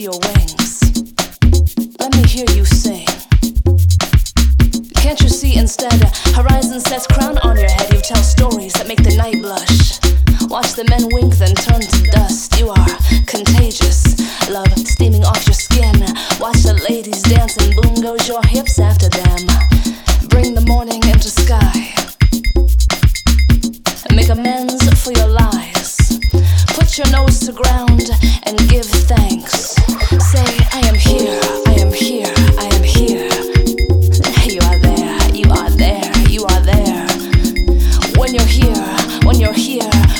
your wings. Let me hear you sing. Can't you see instead, horizon sets crown on your head. You tell stories that make the night blush. Watch the men wink then turn to dust. You are contagious, love steaming off your skin. Watch the ladies dance and boom goes your hips after them. Bring the morning into sky. Make amends for your lies. Put your nose to ground and give thanks. Say, I am here, I am here, I am here. You are there, you are there, you are there. When you're here,